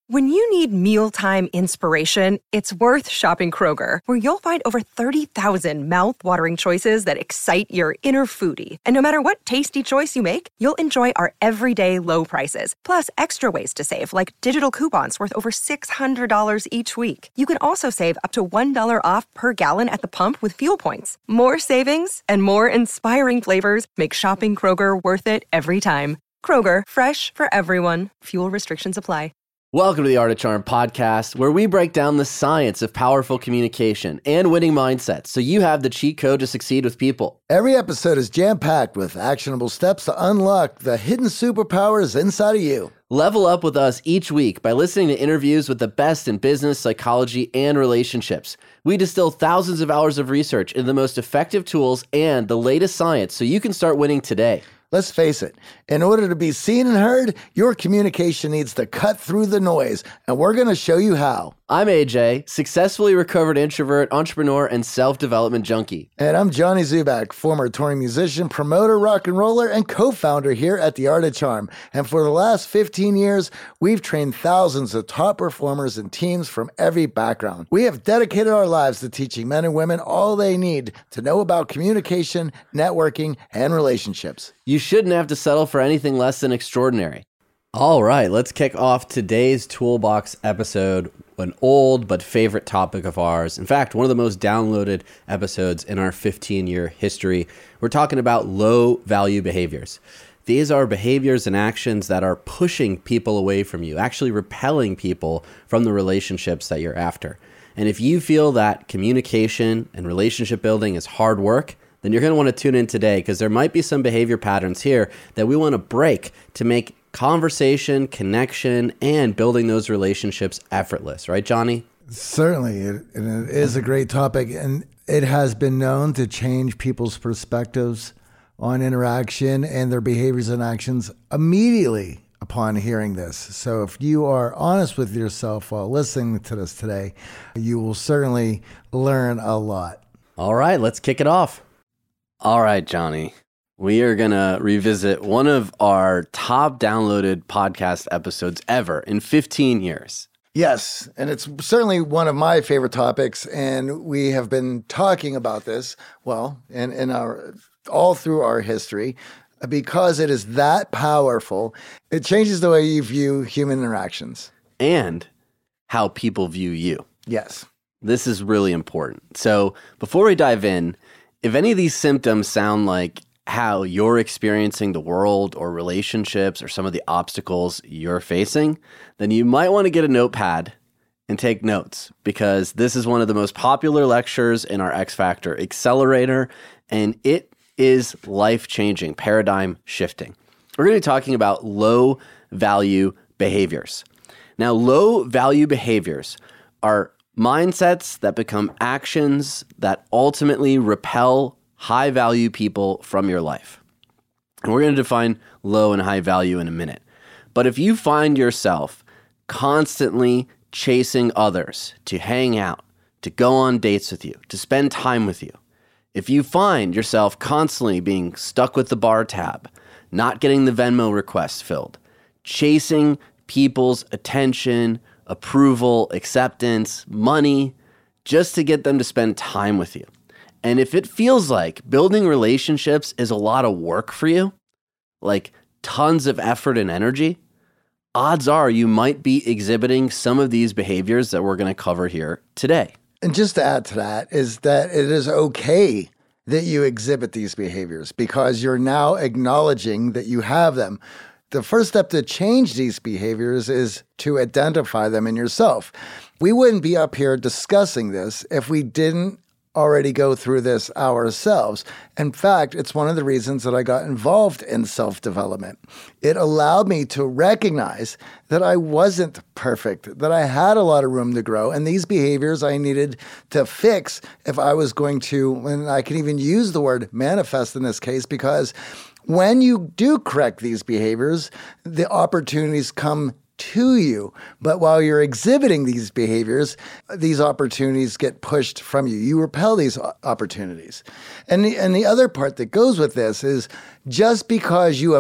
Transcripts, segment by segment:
When you need mealtime inspiration, it's worth shopping Kroger, where you'll find over 30,000 mouth-watering choices that excite your inner foodie. And no matter what tasty choice you make, you'll enjoy our everyday low prices, plus extra ways to save, like digital coupons worth over $600 each week. You can also save up to $1 off per gallon at the pump with fuel points. More savings and more inspiring flavors make shopping Kroger worth it every time. Kroger, fresh for everyone. Fuel restrictions apply. Welcome to the Art of Charm podcast, where we break down the science of powerful communication and winning mindsets so you have the cheat code to succeed with people. Every episode is jam-packed with actionable steps to unlock the hidden superpowers inside of you. Level up with us each week by listening to interviews with the best in business, psychology, and relationships. We distill thousands of hours of research into the most effective tools and the latest science so you can start winning today. Let's face it, in order to be seen and heard, your communication needs to cut through the noise, and we're going to show you how. I'm AJ, successfully recovered introvert, entrepreneur, and self-development junkie. And I'm Johnny Zubak, former touring musician, promoter, rock and roller, and co-founder here at The Art of Charm. And for the last 15 years, we've trained thousands of top performers and teams from every background. We have dedicated our lives to teaching men and women all they need to know about communication, networking, and relationships. You shouldn't have to settle for anything less than extraordinary. All right, let's kick off today's Toolbox episode, an old but favorite topic of ours. In fact, one of the most downloaded episodes in our 15-year history. We're talking about low-value behaviors. These are behaviors and actions that are pushing people away from you, actually repelling people from the relationships that you're after. And if you feel that communication and relationship building is hard work, then you're going to want to tune in today, because there might be some behavior patterns here that we want to break to make conversation, connection, and building those relationships effortless. Right, Johnny? Certainly. It is a great topic, and it has been known to change people's perspectives on interaction and their behaviors and actions immediately upon hearing this. So if you are honest with yourself while listening to this today, you will certainly learn a lot. All right, let's kick it off. All right, Johnny. We are going to revisit one of our top downloaded podcast episodes ever in 15 years. Yes, and it's certainly one of my favorite topics, and we have been talking about this, well, in our all through our history, because it is that powerful. It changes the way you view human interactions. And how people view you. Yes. This is really important. So before we dive in, if any of these symptoms sound like how you're experiencing the world or relationships or some of the obstacles you're facing, then you might want to get a notepad and take notes, because this is one of the most popular lectures in our X Factor Accelerator, and it is life-changing, paradigm shifting. We're going to be talking about low-value behaviors. Now, low-value behaviors are mindsets that become actions that ultimately repel high-value people from your life. And we're going to define low and high value in a minute. But if you find yourself constantly chasing others to hang out, to go on dates with you, to spend time with you, if you find yourself constantly being stuck with the bar tab, not getting the Venmo requests filled, chasing people's attention, approval, acceptance, money, just to get them to spend time with you. And if it feels like building relationships is a lot of work for you, like tons of effort and energy, odds are you might be exhibiting some of these behaviors that we're going to cover here today. And just to add to that is that it is okay that you exhibit these behaviors, because you're now acknowledging that you have them. The first step to change these behaviors is to identify them in yourself. We wouldn't be up here discussing this if we didn't already go through this ourselves. In fact, it's one of the reasons that I got involved in self-development. It allowed me to recognize that I wasn't perfect, that I had a lot of room to grow, and these behaviors I needed to fix if I was going to, and I can even use the word manifest in this case, because when you do correct these behaviors, the opportunities come to you. But while you're exhibiting these behaviors, these opportunities get pushed from you. You repel these opportunities. And the other part that goes with this is, just because you have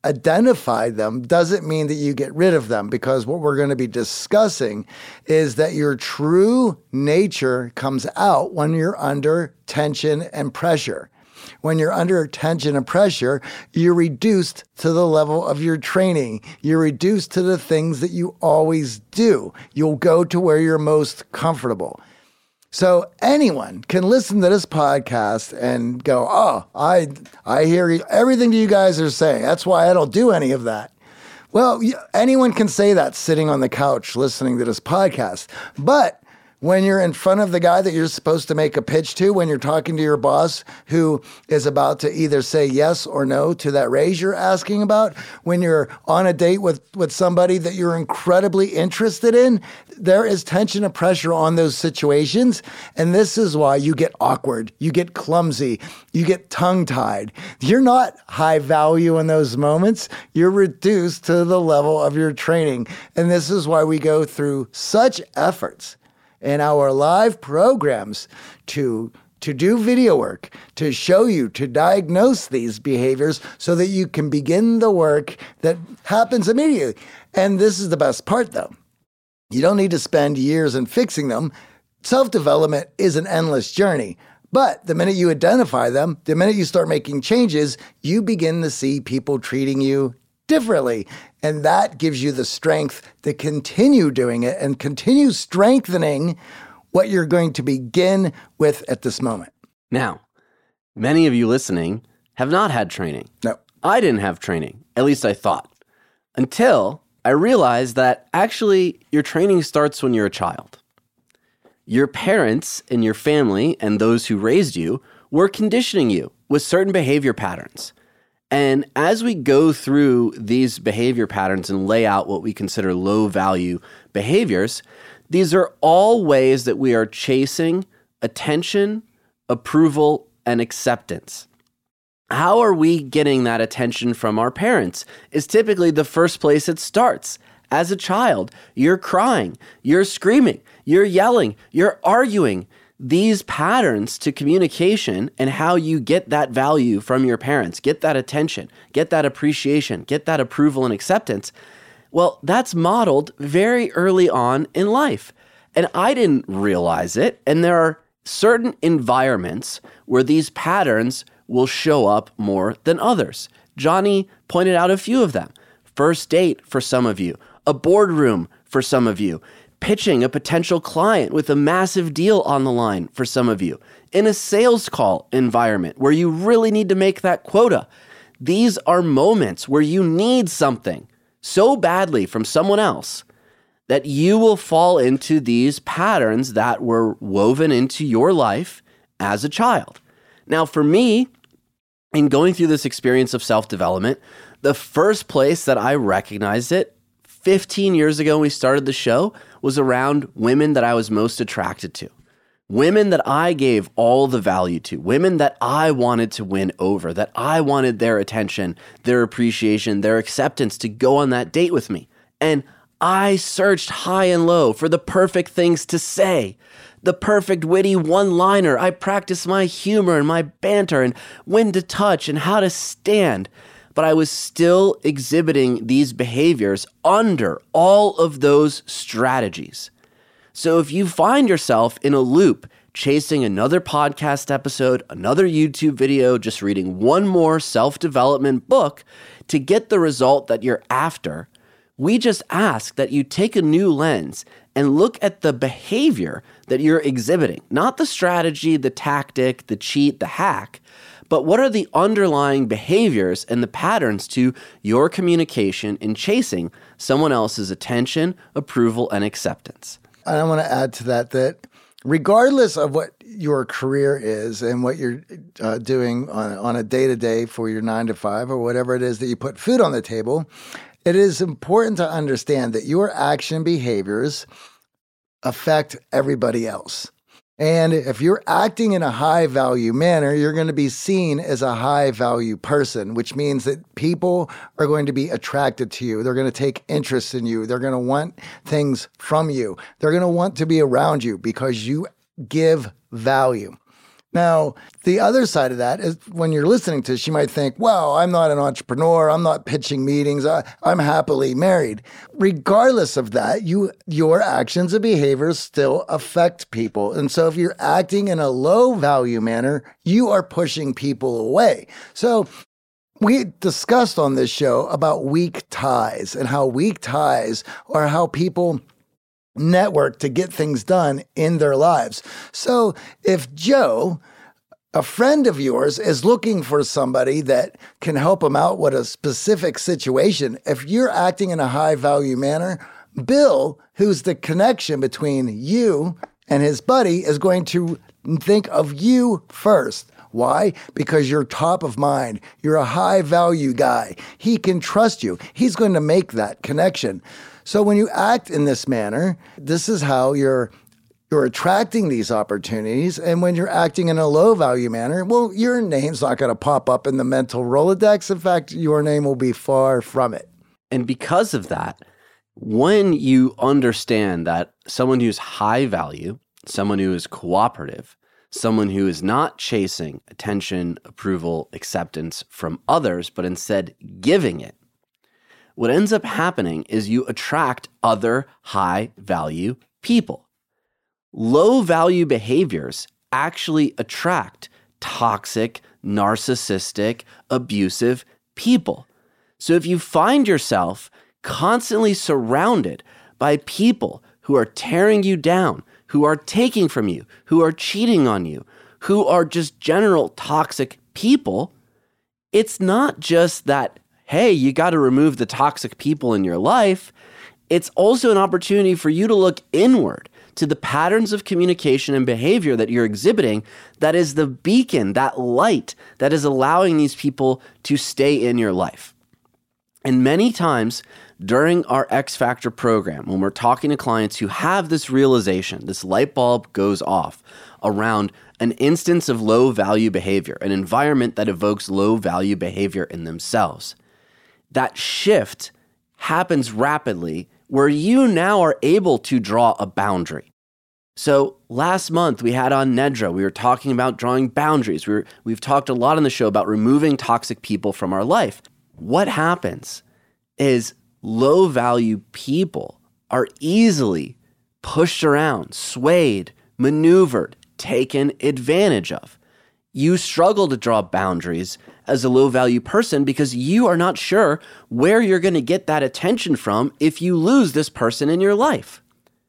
identify them doesn't mean that you get rid of them, because what we're going to be discussing is that your true nature comes out when you're under tension and pressure. When you're under tension and pressure, you're reduced to the level of your training. You're reduced to the things that you always do. You'll go to where you're most comfortable. So anyone can listen to this podcast and go, oh, I hear everything that you guys are saying. That's why I don't do any of that. Well, anyone can say that sitting on the couch listening to this podcast. But when you're in front of the guy that you're supposed to make a pitch to, when you're talking to your boss who is about to either say yes or no to that raise you're asking about, when you're on a date with somebody that you're incredibly interested in, there is tension and pressure on those situations. And this is why you get awkward, you get clumsy, you get tongue-tied. You're not high value in those moments. You're reduced to the level of your training. And this is why we go through such efforts in our live programs to do video work, to show you, to diagnose these behaviors so that you can begin the work that happens immediately. And this is the best part, though. You don't need to spend years in fixing them. Self-development is an endless journey. But the minute you identify them, the minute you start making changes, you begin to see people treating you differently. And that gives you the strength to continue doing it and continue strengthening what you're going to begin with at this moment. Now, many of you listening have not had training. No. I didn't have training, at least I thought, until I realized that actually your training starts when you're a child. Your parents and your family and those who raised you were conditioning you with certain behavior patterns. And as we go through these behavior patterns and lay out what we consider low-value behaviors, these are all ways that we are chasing attention, approval, and acceptance. How are we getting that attention from our parents is typically the first place it starts. As a child, you're crying, you're screaming, you're yelling, you're arguing. These patterns to communication and how you get that value from your parents, get that attention, get that appreciation, get that approval and acceptance, well, that's modeled very early on in life. And I didn't realize it. And there are certain environments where these patterns will show up more than others. Johnny pointed out a few of them. First date for some of you, a boardroom for some of you, pitching a potential client with a massive deal on the line for some of you, in a sales call environment where you really need to make that quota. These are moments where you need something so badly from someone else that you will fall into these patterns that were woven into your life as a child. Now, for me, in going through this experience of self-development, the first place that I recognized it 15 years ago when we started the show was around women that I was most attracted to. Women that I gave all the value to, women that I wanted to win over, that I wanted their attention, their appreciation, their acceptance to go on that date with me. And I searched high and low for the perfect things to say, the perfect witty one-liner. I practiced my humor and my banter and when to touch and how to stand. But I was still exhibiting these behaviors under all of those strategies. So if you find yourself in a loop, chasing another podcast episode, another YouTube video, just reading one more self-development book to get the result that you're after, we just ask that you take a new lens and look at the behavior that you're exhibiting, not the strategy, the tactic, the cheat, the hack, but what are the underlying behaviors and the patterns to your communication in chasing someone else's attention, approval, and acceptance? And I want to add to that regardless of what your career is and what you're doing on a day-to-day for your 9 to 5 or whatever it is that you put food on the table, it is important to understand that your action behaviors affect everybody else. And if you're acting in a high-value manner, you're going to be seen as a high-value person, which means that people are going to be attracted to you. They're going to take interest in you. They're going to want things from you. They're going to want to be around you because you give value. Now, the other side of that is when you're listening to this, you might think, well, I'm not an entrepreneur. I'm not pitching meetings. I'm happily married. Regardless of that, your actions and behaviors still affect people. And so if you're acting in a low value manner, you are pushing people away. So we discussed on this show about weak ties and how weak ties are how people network to get things done in their lives. So if Joe, a friend of yours, is looking for somebody that can help him out with a specific situation, if you're acting in a high value manner, Bill, who's the connection between you and his buddy, is going to think of you first. Why? Because you're top of mind. You're a high value guy. He can trust you. He's going to make that connection. So when you act in this manner, this is how you're attracting these opportunities. And when you're acting in a low value manner, well, your name's not going to pop up in the mental Rolodex. In fact, your name will be far from it. And because of that, when you understand that someone who's high value, someone who is cooperative, someone who is not chasing attention, approval, acceptance from others, but instead giving it, what ends up happening is you attract other high-value people. Low-value behaviors actually attract toxic, narcissistic, abusive people. So if you find yourself constantly surrounded by people who are tearing you down, who are taking from you, who are cheating on you, who are just general toxic people, it's not just that, hey, you got to remove the toxic people in your life. It's also an opportunity for you to look inward to the patterns of communication and behavior that you're exhibiting that is the beacon, that light that is allowing these people to stay in your life. And many times during our X Factor program, when we're talking to clients who have this realization, this light bulb goes off around an instance of low value behavior, an environment that evokes low value behavior in themselves. That shift happens rapidly where you now are able to draw a boundary. So last month we had on Nedra, we were talking about drawing boundaries. We've talked a lot on the show about removing toxic people from our life. What happens is low value people are easily pushed around, swayed, maneuvered, taken advantage of. You struggle to draw boundaries as a low-value person because you are not sure where you're going to get that attention from if you lose this person in your life.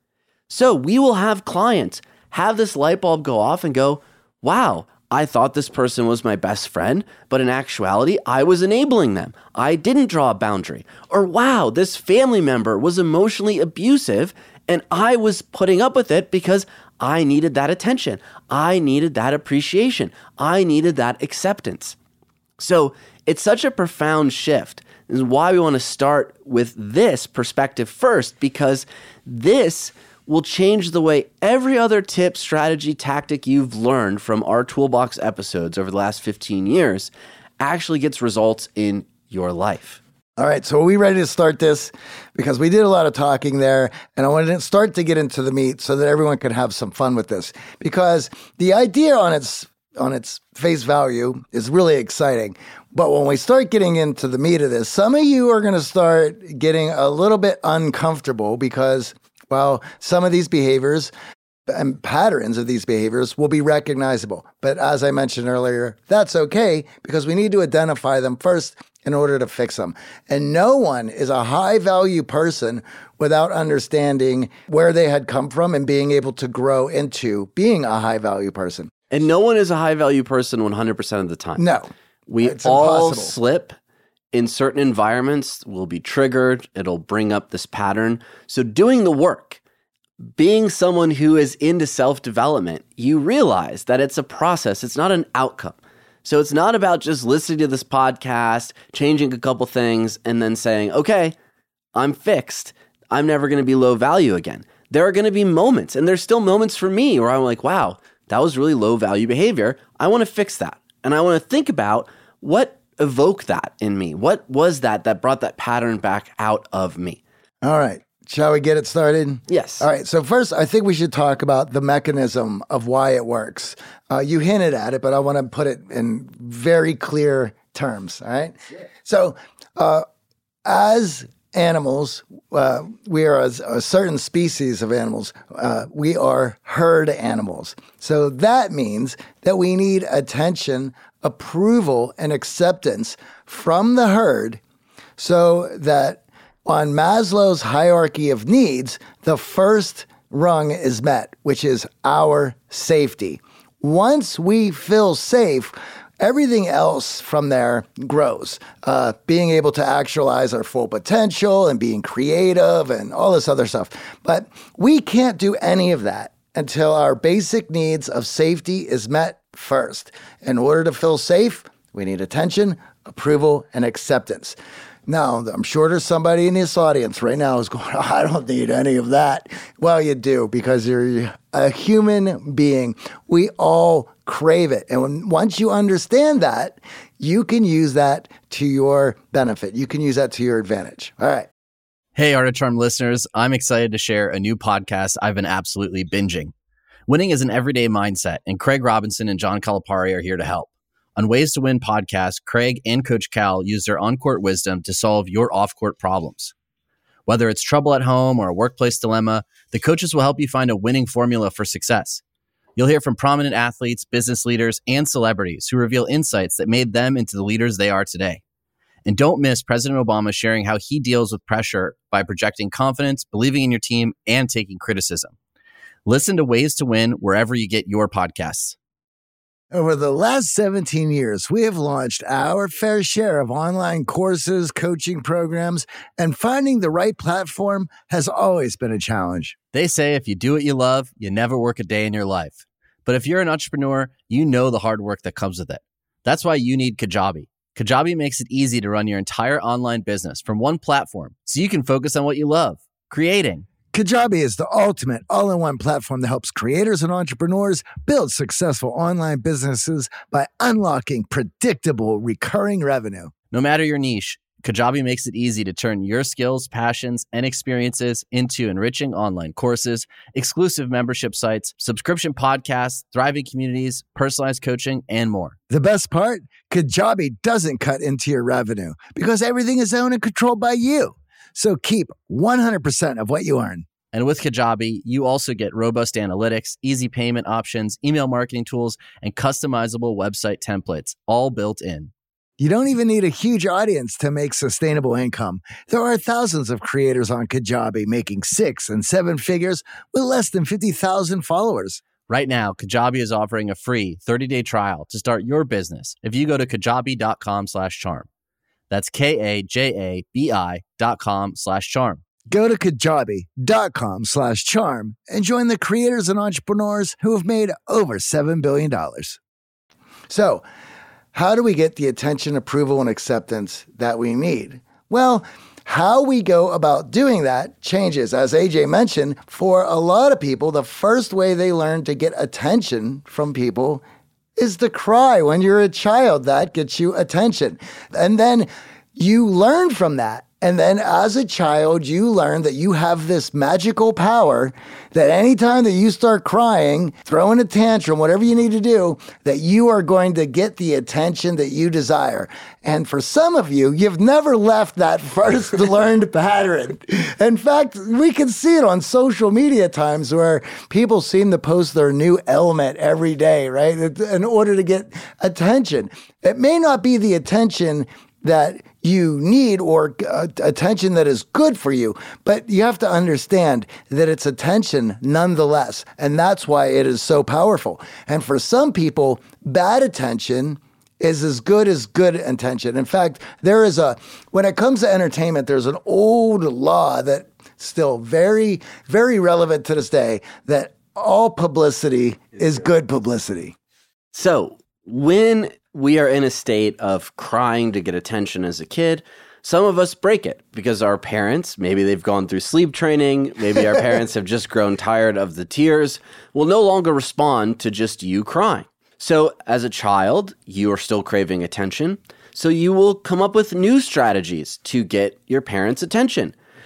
So we will have clients have this light bulb go off and go, wow, I thought this person was my best friend, but in actuality, I was enabling them. I didn't draw a boundary. Or wow, this family member was emotionally abusive and I was putting up with it because I needed that attention. I needed that appreciation. I needed that acceptance. So it's such a profound shift. This is why we want to start with this perspective first, because this will change the way every other tip, strategy, tactic you've learned from our Toolbox episodes over the last 15 years actually gets results in your life. All right, so are we ready to start this? Because we did a lot of talking there, and I wanted to start to get into the meat so that everyone could have some fun with this. Because the idea on its face value is really exciting. But when we start getting into the meat of this, some of you are going to start getting a little bit uncomfortable because, well, some of these behaviors and patterns of these behaviors will be recognizable. But as I mentioned earlier, that's okay because we need to identify them first in order to fix them. And no one is a high-value person without understanding where they had come from and being able to grow into being a high-value person. And no one is a high-value person 100% of the time. No. We it's all impossible. slip in certain environments. We'll be triggered. It'll bring up this pattern. So doing the work, being someone who is into self-development, you realize that it's a process. It's not an outcome. So it's not about just listening to this podcast, changing a couple things, and then saying, okay, I'm fixed. I'm never going to be low value again. There are going to be moments, and there's still moments for me where I'm like, wow, that was really low value behavior. I want to fix that. And I want to think about what evoked that in me. What was that brought that pattern back out of me? All right. Shall we get it started? Yes. All right. So first, I think we should talk about the mechanism of why it works. You hinted at it, but I want to put it in very clear terms. All right. Yeah. So as animals, we are a certain species of animals. We are herd animals. So that means that we need attention, approval, and acceptance from the herd so that on Maslow's hierarchy of needs, the first rung is met, which is our safety. Once we feel safe, everything else from there grows. Being able to actualize our full potential and being creative and all this other stuff. But we can't do any of that until our basic needs of safety is met first. In order to feel safe, we need attention, approval, and acceptance. Now, I'm sure there's somebody in this audience right now who's going, I don't need any of that. Well, you do, because you're a human being. We all crave it. And once you understand that, you can use that to your benefit. You can use that to your advantage. All right. Hey, Art of Charm listeners. I'm excited to share a new podcast I've been absolutely binging. Winning is an everyday mindset, and Craig Robinson and John Calipari are here to help. On Ways to Win podcast, Craig and Coach Cal use their on-court wisdom to solve your off-court problems. Whether it's trouble at home or a workplace dilemma, the coaches will help you find a winning formula for success. You'll hear from prominent athletes, business leaders, and celebrities who reveal insights that made them into the leaders they are today. And don't miss President Obama sharing how he deals with pressure by projecting confidence, believing in your team, and taking criticism. Listen to Ways to Win wherever you get your podcasts. Over the last 17 years, we have launched our fair share of online courses, coaching programs, and finding the right platform has always been a challenge. They say if you do what you love, you never work a day in your life. But if you're an entrepreneur, you know the hard work that comes with it. That's why you need Kajabi. Kajabi makes it easy to run your entire online business from one platform so you can focus on what you love, creating. Kajabi is the ultimate all-in-one platform that helps creators and entrepreneurs build successful online businesses by unlocking predictable recurring revenue. No matter your niche, Kajabi makes it easy to turn your skills, passions, and experiences into enriching online courses, exclusive membership sites, subscription podcasts, thriving communities, personalized coaching, and more. The best part? Kajabi doesn't cut into your revenue because everything is owned and controlled by you. So keep 100% of what you earn. And with Kajabi, you also get robust analytics, easy payment options, email marketing tools, and customizable website templates, all built in. You don't even need a huge audience to make sustainable income. There are thousands of creators on Kajabi making 6 and 7 figures with less than 50,000 followers. Right now, Kajabi is offering a free 30-day trial to start your business if you go to kajabi.com/charm. That's KAJABI.com/charm. Go to kajabi.com/charm and join the creators and entrepreneurs who have made over $7 billion. So, how do we get the attention, approval, and acceptance that we need? Well, how we go about doing that changes. As AJ mentioned, for a lot of people, the first way they learn to get attention from people is to cry. When you're a child, that gets you attention. And then you learn from that. And then as a child, you learn that you have this magical power that anytime that you start crying, throwing a tantrum, whatever you need to do, that you are going to get the attention that you desire. And for some of you, you've never left that first learned pattern. In fact, we can see it on social media times where people seem to post their new element every day, right? In order to get attention. It may not be the attention that you need or attention that is good for you, but you have to understand that it's attention nonetheless. And that's why it is so powerful. And for some people, bad attention is as good attention. In fact, when it comes to entertainment, there's an old law that still very, very relevant to this day, that all publicity is good publicity. So when we are in a state of crying to get attention as a kid, some of us break it because our parents, maybe they've gone through sleep training, maybe our parents have just grown tired of the tears, will no longer respond to just you crying. So as a child, you are still craving attention. So you will come up with new strategies to get your parents' attention.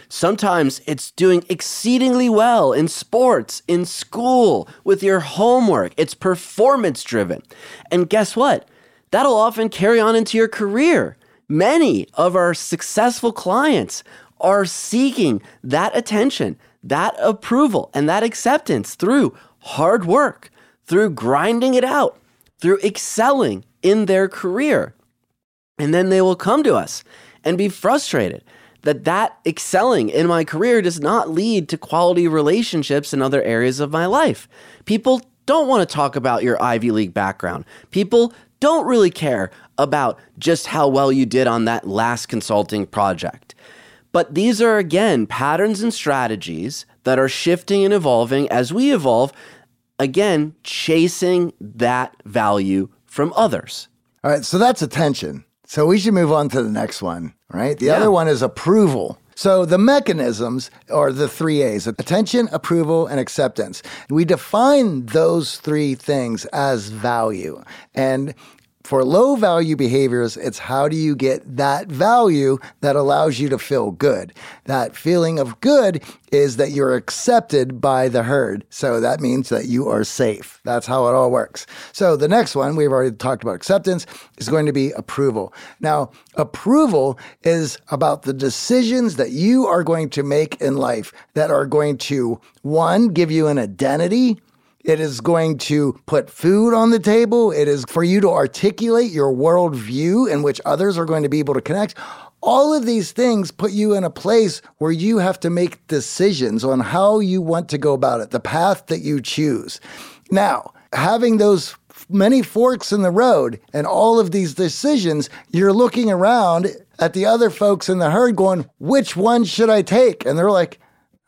Sometimes it's doing exceedingly well in sports, in school, with your homework. It's performance driven. And guess what? That'll often carry on into your career. Many of our successful clients are seeking that attention, that approval, and that acceptance through hard work, through grinding it out, through excelling in their career. And then they will come to us and be frustrated that excelling in my career does not lead to quality relationships in other areas of my life. People don't want to talk about your Ivy League background. People don't really care about just how well you did on that last consulting project. But these are, again, patterns and strategies that are shifting and evolving as we evolve, again, chasing that value from others. All right, so that's attention. So we should move on to the next one, right? The other one is approval. So the mechanisms are the 3 A's: attention, approval, and acceptance. We define those 3 things as value. And for low value behaviors, it's how do you get that value that allows you to feel good? That feeling of good is that you're accepted by the herd. So that means that you are safe. That's how it all works. So the next one, we've already talked about acceptance, is going to be approval. Now, approval is about the decisions that you are going to make in life that are going to, 1, give you an identity. It is going to put food on the table. It is for you to articulate your worldview in which others are going to be able to connect. All of these things put you in a place where you have to make decisions on how you want to go about it, the path that you choose. Now, having those many forks in the road and all of these decisions, you're looking around at the other folks in the herd going, which one should I take? And they're like,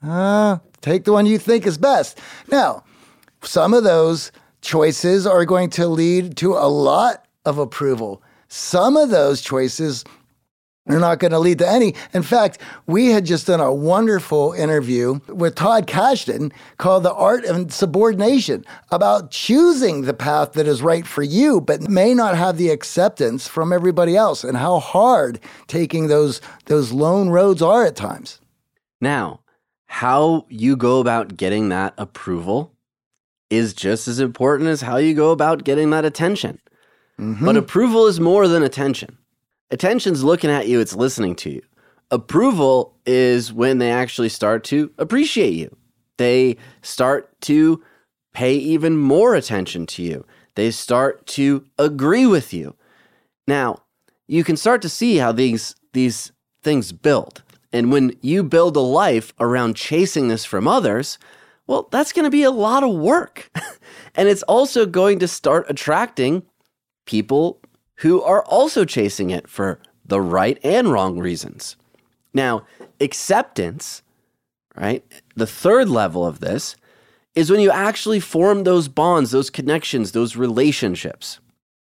take the one you think is best. Now, some of those choices are going to lead to a lot of approval. Some of those choices are not going to lead to any. In fact, we had just done a wonderful interview with Todd Kashdan called The Art of Subordination about choosing the path that is right for you, but may not have the acceptance from everybody else, and how hard taking those lone roads are at times. Now, how you go about getting that approval is just as important as how you go about getting that attention. Mm-hmm. But approval is more than attention. Attention's looking at you, it's listening to you. Approval is when they actually start to appreciate you. They start to pay even more attention to you. They start to agree with you. Now, you can start to see how these things build. And when you build a life around chasing this from others, well, that's going to be a lot of work. And it's also going to start attracting people who are also chasing it for the right and wrong reasons. Now, acceptance, right? The third level of this is when you actually form those bonds, those connections, those relationships.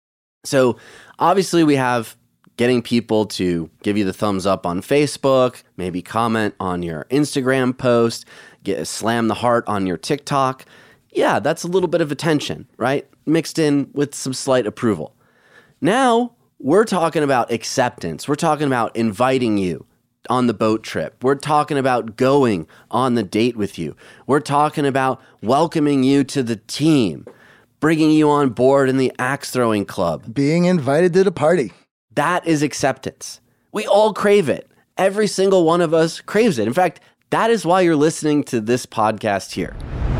So obviously we have getting people to give you the thumbs up on Facebook, maybe comment on your Instagram post, slam the heart on your TikTok. Yeah, that's a little bit of attention, right? Mixed in with some slight approval. Now, we're talking about acceptance. We're talking about inviting you on the boat trip. We're talking about going on the date with you. We're talking about welcoming you to the team, bringing you on board in the axe throwing club. Being invited to the party. That is acceptance. We all crave it. Every single one of us craves it. In fact, that is why you're listening to this podcast here.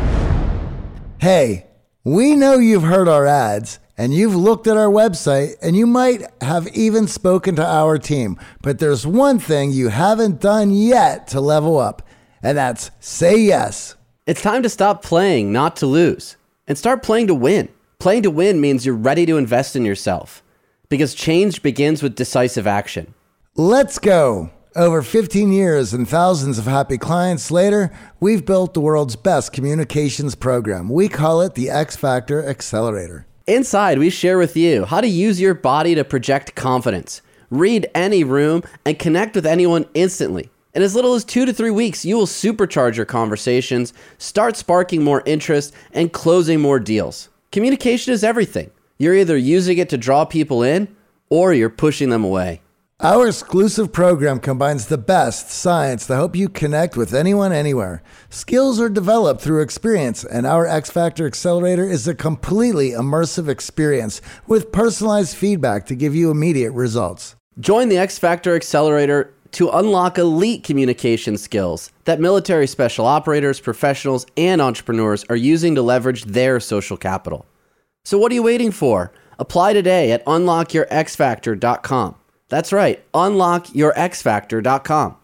Hey, we know you've heard our ads and you've looked at our website and you might have even spoken to our team, but there's one thing you haven't done yet to level up, and that's say yes. It's time to stop playing not to lose and start playing to win. Playing to win means you're ready to invest in yourself because change begins with decisive action. Let's go. Over 15 years and thousands of happy clients later, we've built the world's best communications program. We call it the X Factor Accelerator. Inside, we share with you how to use your body to project confidence, read any room, and connect with anyone instantly. In as little as 2 to 3 weeks, you will supercharge your conversations, start sparking more interest, and closing more deals. Communication is everything. You're either using it to draw people in, or you're pushing them away. Our exclusive program combines the best science to help you connect with anyone, anywhere. Skills are developed through experience, and our X Factor Accelerator is a completely immersive experience with personalized feedback to give you immediate results. Join the X Factor Accelerator to unlock elite communication skills that military special operators, professionals, and entrepreneurs are using to leverage their social capital. So what are you waiting for? Apply today at unlockyourxfactor.com. That's right, unlockyourxfactor.com.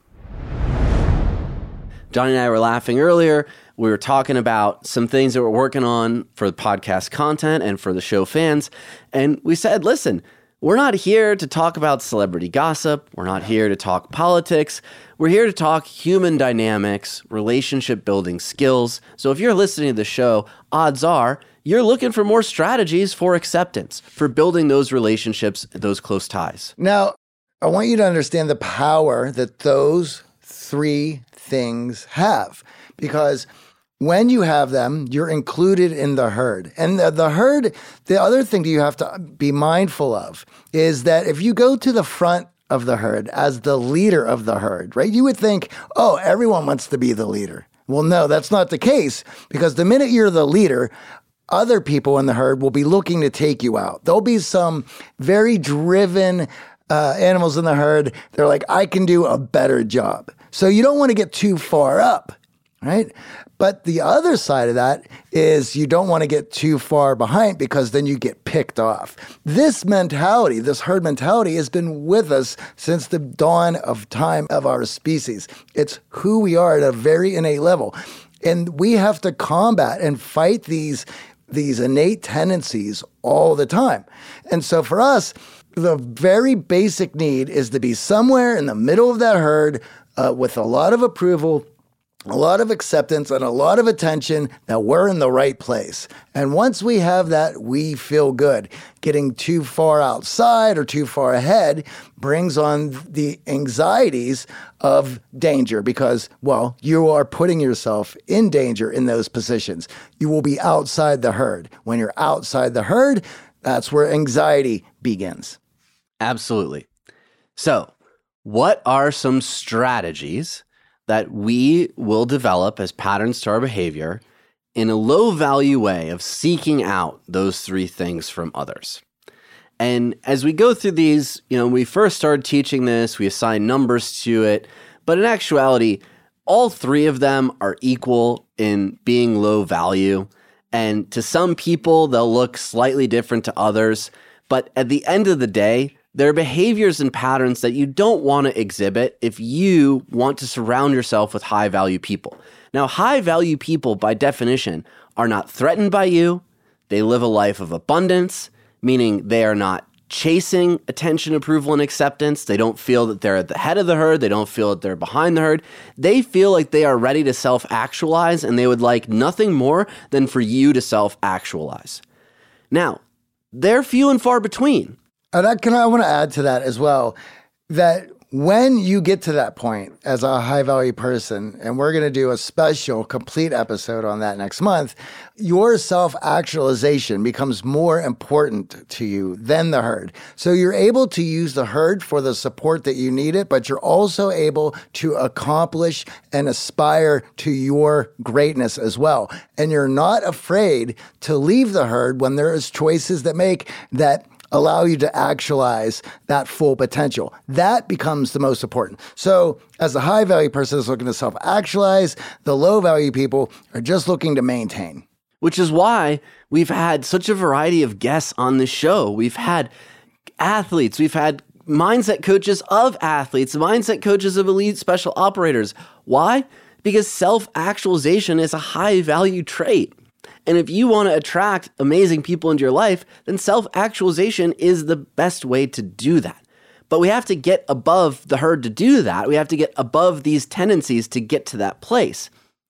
Johnny and I were laughing earlier. We were talking about some things that we're working on for the podcast content and for the show fans. And we said, listen, we're not here to talk about celebrity gossip. We're not here to talk politics. We're here to talk human dynamics, relationship building skills. So if you're listening to the show, odds are you're looking for more strategies for acceptance, for building those relationships, those close ties. Now, I want you to understand the power that those three things have, because when you have them, you're included in the herd. And the herd, the other thing that you have to be mindful of is that if you go to the front of the herd as the leader of the herd, right, you would think, oh, everyone wants to be the leader. Well, no, that's not the case, because the minute you're the leader, other people in the herd will be looking to take you out. There'll be some very driven animals in the herd. They're like, I can do a better job. So you don't want to get too far up, right? But the other side of that is you don't want to get too far behind, because then you get picked off. This mentality, this herd mentality, has been with us since the dawn of time of our species. It's who we are at a very innate level. And we have to combat and fight these innate tendencies all the time. And so for us, the very basic need is to be somewhere in the middle of that herd with a lot of approval, a lot of acceptance, and a lot of attention that we're in the right place. And once we have that, we feel good. Getting too far outside or too far ahead brings on the anxieties of danger, because, well, you are putting yourself in danger in those positions. You will be outside the herd. When you're outside the herd, that's where anxiety begins. Absolutely. So, what are some strategies that we will develop as patterns to our behavior in a low-value way of seeking out those three things from others? And as we go through these, we first started teaching this, we assigned numbers to it, but in actuality, all three of them are equal in being low value. And to some people, they'll look slightly different to others. But at the end of the day, there are behaviors and patterns that you don't want to exhibit if you want to surround yourself with high-value people. Now, high-value people, by definition, are not threatened by you. They live a life of abundance, meaning they are not chasing attention, approval, and acceptance. They don't feel that they're at the head of the herd. They don't feel that they're behind the herd. They feel like they are ready to self-actualize, and they would like nothing more than for you to self-actualize. Now, they're few and far between. And I want to add to that as well, that when you get to that point as a high-value person, and we're going to do a special complete episode on that next month, your self-actualization becomes more important to you than the herd. So you're able to use the herd for the support that you need it, but you're also able to accomplish and aspire to your greatness as well. And you're not afraid to leave the herd when there is choices that allow you to actualize that full potential. That becomes the most important. So as a high-value person is looking to self-actualize, the low-value people are just looking to maintain. Which is why we've had such a variety of guests on this show. We've had athletes, we've had mindset coaches of athletes, mindset coaches of elite special operators. Why? Because self-actualization is a high-value trait. And if you want to attract amazing people into your life, then self-actualization is the best way to do that. But we have to get above the herd to do that. We have to get above these tendencies to get to that place.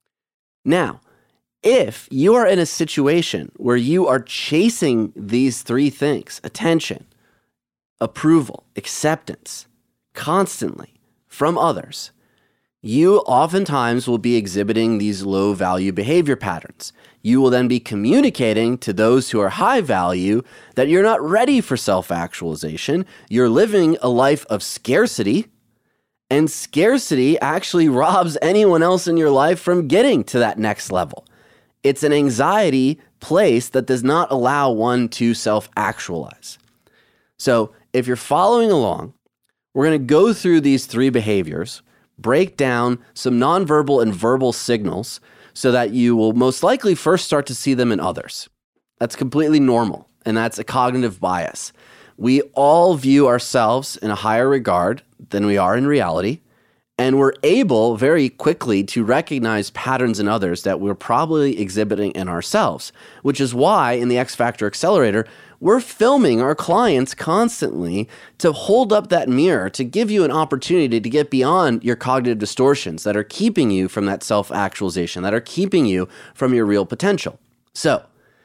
Now, if you are in a situation where you are chasing these three things, attention, approval, acceptance, constantly from others, you oftentimes will be exhibiting these low value behavior patterns. You will then be communicating to those who are high value that you're not ready for self-actualization. You're living a life of scarcity, and scarcity actually robs anyone else in your life from getting to that next level. It's an anxiety place that does not allow one to self-actualize. So if you're following along, we're going to go through these 3 behaviors, break down some nonverbal and verbal signals so that you will most likely first start to see them in others. That's completely normal, and that's a cognitive bias. We all view ourselves in a higher regard than we are in reality, and we're able very quickly to recognize patterns in others that we're probably exhibiting in ourselves, which is why in the X Factor Accelerator, we're filming our clients constantly to hold up that mirror, to give you an opportunity to get beyond your cognitive distortions that are keeping you from that self-actualization, that are keeping you from your real potential. So,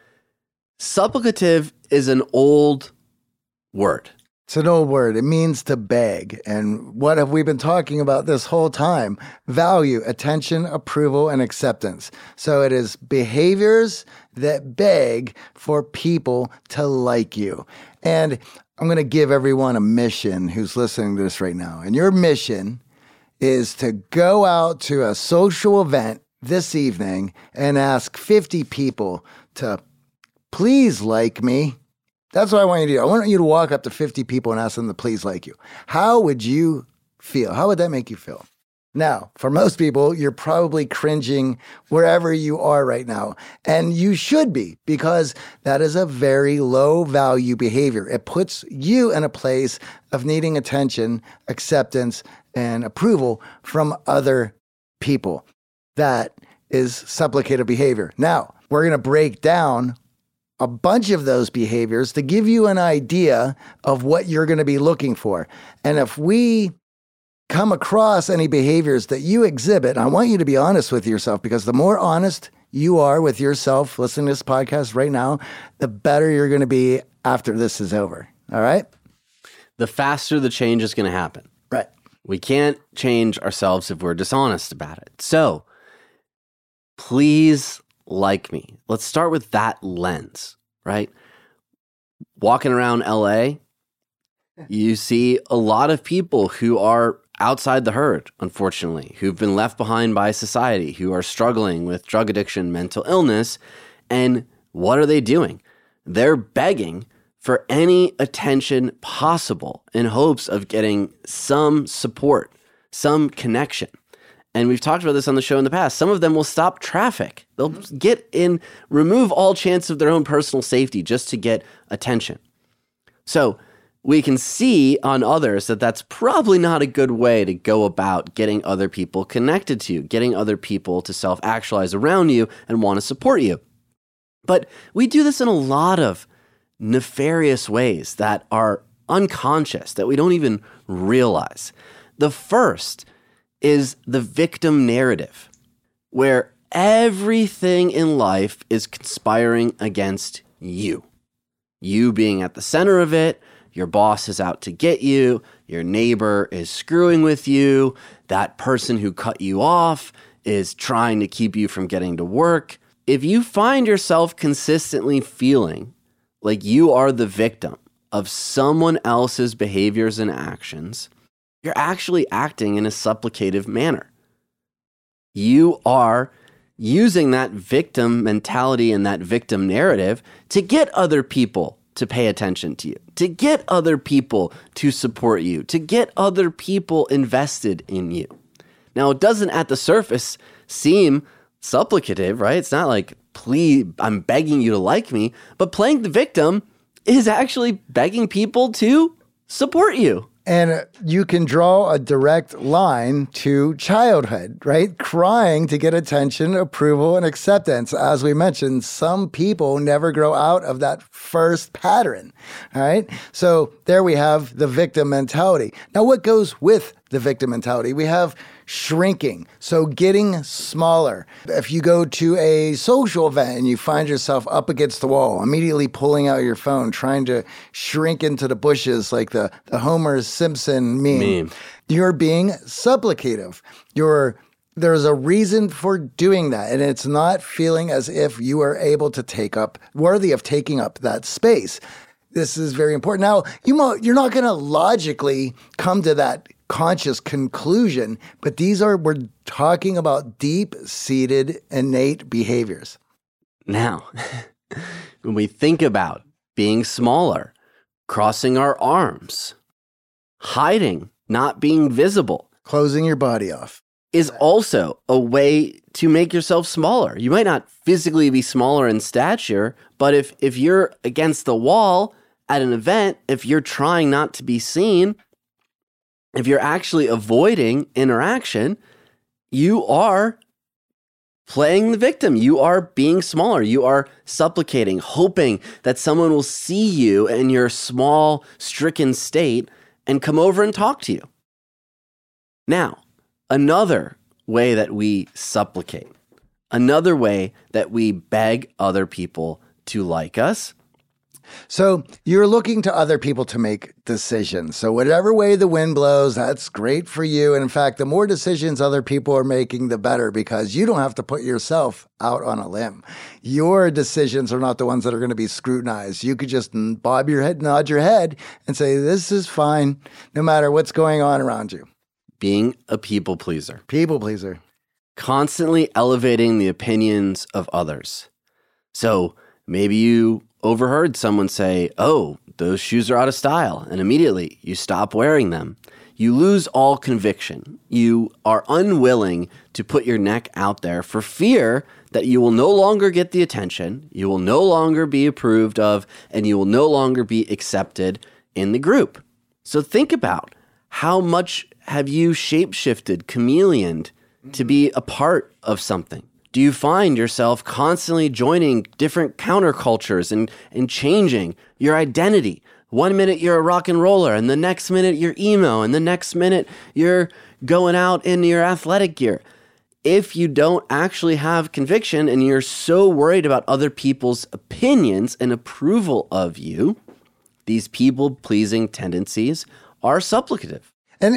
supplicative is an old word. It's an old word. It means to beg. And what have we been talking about this whole time? Value, attention, approval, and acceptance. So it is behaviors that beg for people to like you. And I'm going to give everyone a mission who's listening to this right now. And your mission is to go out to a social event this evening and ask 50 people to please like me. That's what I want you to do. I want you to walk up to 50 people and ask them to please like you. How would you feel? How would that make you feel? Now, for most people, you're probably cringing wherever you are right now. And you should be, because that is a very low value behavior. It puts you in a place of needing attention, acceptance, and approval from other people. That is supplicative behavior. Now, we're going to break down a bunch of those behaviors to give you an idea of what you're going to be looking for. And if we come across any behaviors that you exhibit, I want you to be honest with yourself, because the more honest you are with yourself listening to this podcast right now, the better you're going to be after this is over. All right? The faster the change is going to happen. Right. We can't change ourselves if we're dishonest about it. So please like me. Let's start with that lens, right? Walking around LA, you see a lot of people who are outside the herd, unfortunately, who've been left behind by society, who are struggling with drug addiction, mental illness. And what are they doing? They're begging for any attention possible in hopes of getting some support, some connection. And we've talked about this on the show in the past. Some of them will stop traffic. They'll remove all chance of their own personal safety just to get attention. So we can see on others that that's probably not a good way to go about getting other people connected to you, getting other people to self-actualize around you and want to support you. But we do this in a lot of nefarious ways that are unconscious, that we don't even realize. The first is the victim narrative, where everything in life is conspiring against you. You being at the center of it, your boss is out to get you, your neighbor is screwing with you, that person who cut you off is trying to keep you from getting to work. If you find yourself consistently feeling like you are the victim of someone else's behaviors and actions, you're actually acting in a supplicative manner. You are using that victim mentality and that victim narrative to get other people to pay attention to you, to get other people to support you, to get other people invested in you. Now, it doesn't at the surface seem supplicative, right? It's not like, please, I'm begging you to like me, but playing the victim is actually begging people to support you. And you can draw a direct line to childhood, right? Crying to get attention, approval, and acceptance. As we mentioned, some people never grow out of that first pattern, all right? So there we have the victim mentality. Now, what goes with the victim mentality. We have shrinking, so getting smaller. If you go to a social event and you find yourself up against the wall, immediately pulling out your phone, trying to shrink into the bushes like the Homer Simpson meme. You're being supplicative. There's a reason for doing that, and it's not feeling as if you are able to worthy of taking up that space. This is very important. Now, you're not going to logically come to that conscious conclusion, but we're talking about deep-seated, innate behaviors. Now, when we think about being smaller, crossing our arms, hiding, not being visible, closing your body off, is also a way to make yourself smaller. You might not physically be smaller in stature, but if you're against the wall at an event, if you're trying not to be seen, if you're actually avoiding interaction, you are playing the victim. You are being smaller. You are supplicating, hoping that someone will see you in your small, stricken state and come over and talk to you. Now, another way that we supplicate, another way that we beg other people to like us. So you're looking to other people to make decisions. So whatever way the wind blows, that's great for you. And in fact, the more decisions other people are making, the better, because you don't have to put yourself out on a limb. Your decisions are not the ones that are going to be scrutinized. You could just nod your head and say, this is fine, no matter what's going on around you. Being a people pleaser. People pleaser. Constantly elevating the opinions of others. So maybe you overheard someone say, oh, those shoes are out of style, and immediately you stop wearing them. You lose all conviction. You are unwilling to put your neck out there for fear that you will no longer get the attention, you will no longer be approved of, and you will no longer be accepted in the group. So think about how much have you shape-shifted, chameleoned to be a part of something? Do you find yourself constantly joining different countercultures and changing your identity? 1 minute you're a rock and roller, and the next minute you're emo, and the next minute you're going out in your athletic gear. If you don't actually have conviction and you're so worried about other people's opinions and approval of you, these people-pleasing tendencies are supplicative. And,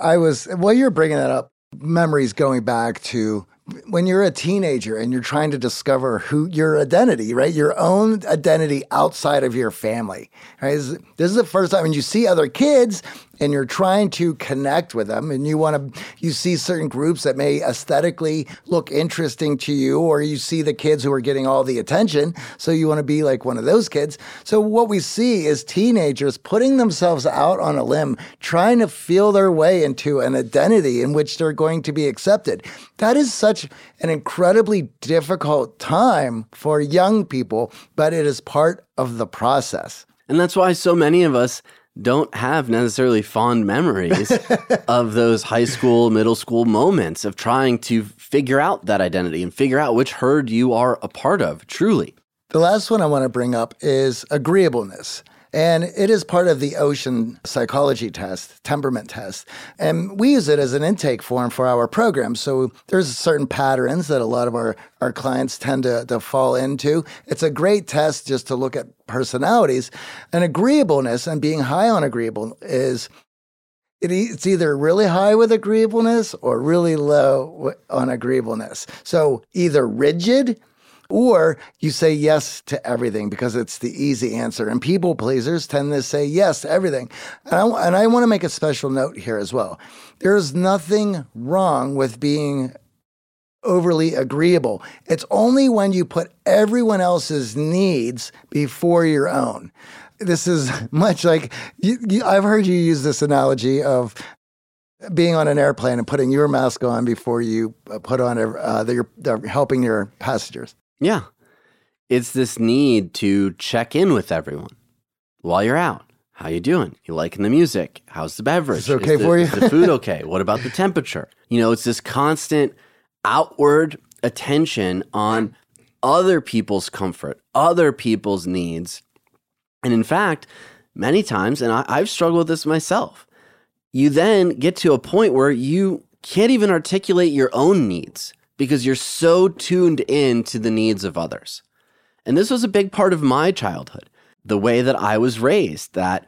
while you're bringing that up, memories going back to when you're a teenager and you're trying to discover your identity, right? Your own identity outside of your family, right? This is the first time when you see other kids and you're trying to connect with them, and you see certain groups that may aesthetically look interesting to you, or you see the kids who are getting all the attention, so you want to be like one of those kids. So what we see is teenagers putting themselves out on a limb, trying to feel their way into an identity in which they're going to be accepted. That is such an incredibly difficult time for young people, but it is part of the process. And that's why so many of us don't have necessarily fond memories of those high school, middle school moments of trying to figure out that identity and figure out which herd you are a part of, truly. The last one I want to bring up is agreeableness. And it is part of the Ocean psychology test, temperament test. And we use it as an intake form for our program. So there's certain patterns that a lot of our clients tend to fall into. It's a great test just to look at personalities. And agreeableness and being high on agreeable it's either really high with agreeableness or really low on agreeableness. So either rigid, or you say yes to everything because it's the easy answer. And people pleasers tend to say yes to everything. And I want to make a special note here as well. There's nothing wrong with being overly agreeable. It's only when you put everyone else's needs before your own. This is much like, I've heard you use this analogy of being on an airplane and putting your mask on before you put on helping your passengers. Yeah. It's this need to check in with everyone while you're out. How you doing? You liking the music? How's the beverage? Is it okay for you? Is the food okay? What about the temperature? It's this constant outward attention on other people's comfort, other people's needs. And in fact, many times, and I've struggled with this myself, you then get to a point where you can't even articulate your own needs because you're so tuned in to the needs of others. And this was a big part of my childhood, the way that I was raised, that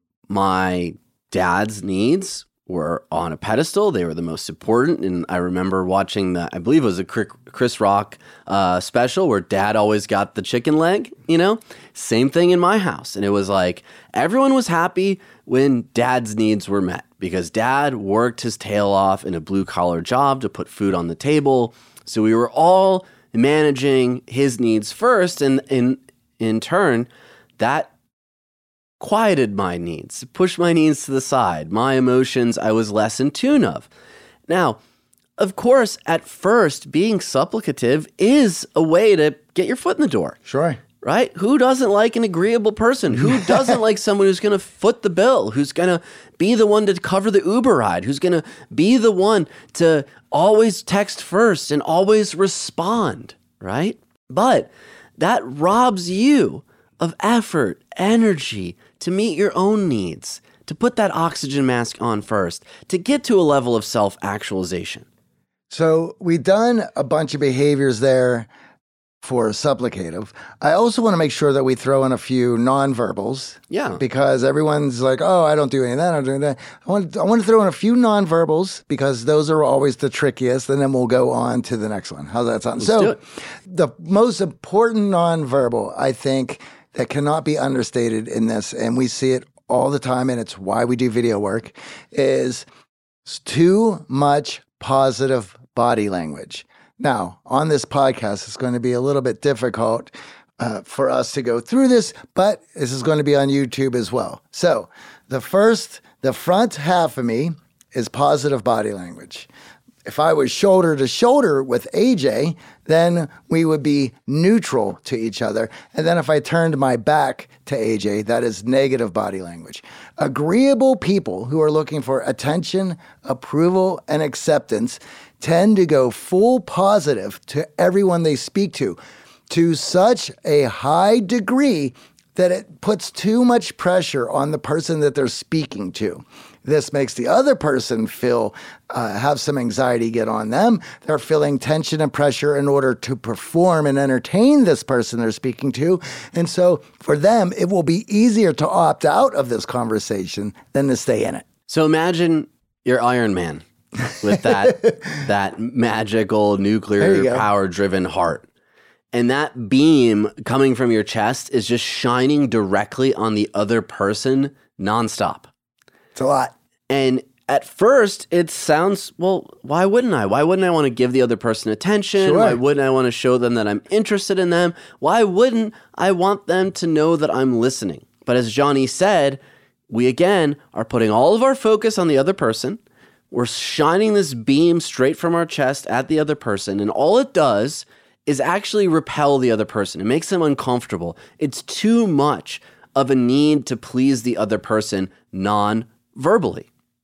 my dad's needs were on a pedestal. They were the most important. And I remember watching I believe it was a Chris Rock special where dad always got the chicken leg, Same thing in my house. And it was like everyone was happy when dad's needs were met because dad worked his tail off in a blue collar job to put food on the table. So we were all managing his needs first. And in turn, that quieted my needs, pushed my needs to the side. My emotions I was less in tune of. Now, of course, at first, being supplicative is a way to get your foot in the door. Sure. Right? Who doesn't like an agreeable person? Who doesn't like someone who's going to foot the bill, who's going to be the one to cover the Uber ride, who's going to be the one to always text first and always respond, right? But that robs you of effort, energy, to meet your own needs, to put that oxygen mask on first, to get to a level of self-actualization. So we've done a bunch of behaviors there for supplicative. I also want to make sure that we throw in a few nonverbals. Yeah. Because everyone's like, oh, I don't do any of that, I don't do any of that. I want to throw in a few nonverbals because those are always the trickiest, and then we'll go on to the next one. How's that sound? Let's do it. The most important nonverbal, I think, that cannot be understated in this, and we see it all the time, and it's why we do video work, is too much positive body language. Now, on this podcast, it's going to be a little bit difficult for us to go through this, but this is going to be on YouTube as well. So the front half of me is positive body language. If I was shoulder to shoulder with AJ, then we would be neutral to each other. And then if I turned my back to AJ, that is negative body language. Agreeable people who are looking for attention, approval, and acceptance tend to go full positive to everyone they speak to such a high degree that it puts too much pressure on the person that they're speaking to. This makes the other person have some anxiety get on them. They're feeling tension and pressure in order to perform and entertain this person they're speaking to. And so for them, it will be easier to opt out of this conversation than to stay in it. So imagine you're Iron Man with that magical nuclear power-driven heart. And that beam coming from your chest is just shining directly on the other person nonstop. It's a lot. And at first, it sounds, well, why wouldn't I? Why wouldn't I want to give the other person attention? Sure. Why wouldn't I want to show them that I'm interested in them? Why wouldn't I want them to know that I'm listening? But as Johnny said, we again are putting all of our focus on the other person. We're shining this beam straight from our chest at the other person. And all it does is actually repel the other person. It makes them uncomfortable. It's too much of a need to please the other person non-verbally.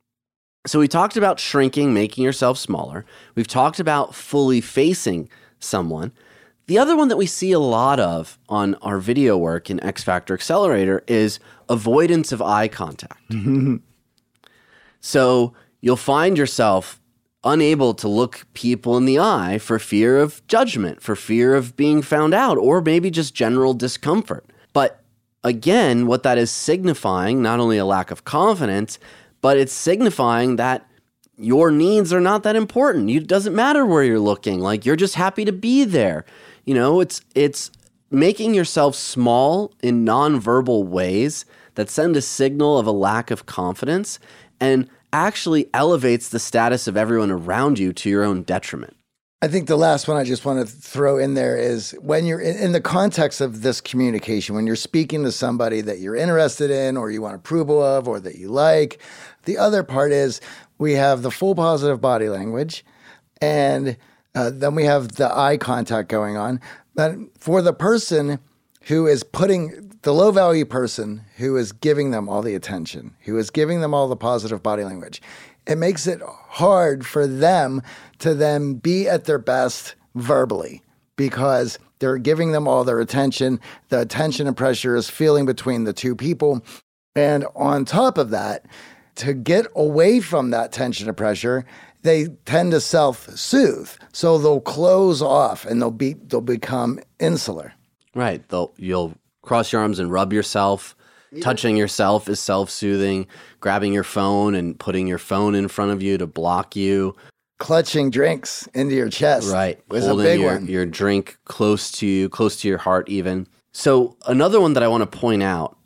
So we talked about shrinking, making yourself smaller. We've talked about fully facing someone. The other one that we see a lot of on our video work in X Factor Accelerator is avoidance of eye contact. So you'll find yourself unable to look people in the eye for fear of judgment, for fear of being found out, or maybe just general discomfort. But again, what that is signifying, not only a lack of confidence, but it's signifying that your needs are not that important. It doesn't matter where you're looking. Like, you're just happy to be there. You know, it's making yourself small in nonverbal ways that send a signal of a lack of confidence and actually elevates the status of everyone around you to your own detriment. I think the last one I just want to throw in there is when you're in the context of this communication, when you're speaking to somebody that you're interested in or you want approval of or that you like, the other part is we have the full positive body language and then we have the eye contact going on. But for the person who is the low value person who is giving them all the attention, who is giving them all the positive body language, it makes it hard for them to then be at their best verbally because they're giving them all their attention. The tension and pressure is feeling between the two people. And on top of that, to get away from that tension or pressure, they tend to self-soothe. So they'll close off and they'll become insular. Right. You'll cross your arms and rub yourself. Touching yourself is self-soothing. Grabbing your phone and putting your phone in front of you to block you. Clutching drinks into your chest. Right. Was Holding a big one. your drink close to you, close to your heart even. So another one that I want to point out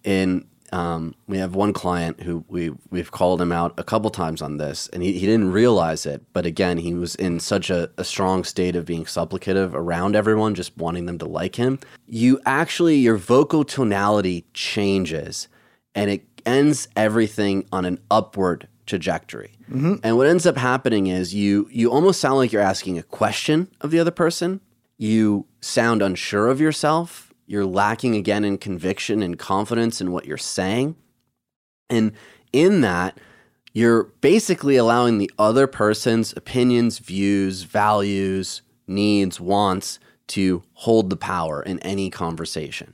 we have one client who we've called him out a couple times on this, and he didn't realize it. But again, he was in such a strong state of being supplicative around everyone, just wanting them to like him. Your vocal tonality changes, and it ends everything on an upward trajectory. Mm-hmm. And what ends up happening is you almost sound like you're asking a question of the other person. You sound unsure of yourself. You're lacking again in conviction and confidence in what you're saying. And in that, you're basically allowing the other person's opinions, views, values, needs, wants to hold the power in any conversation.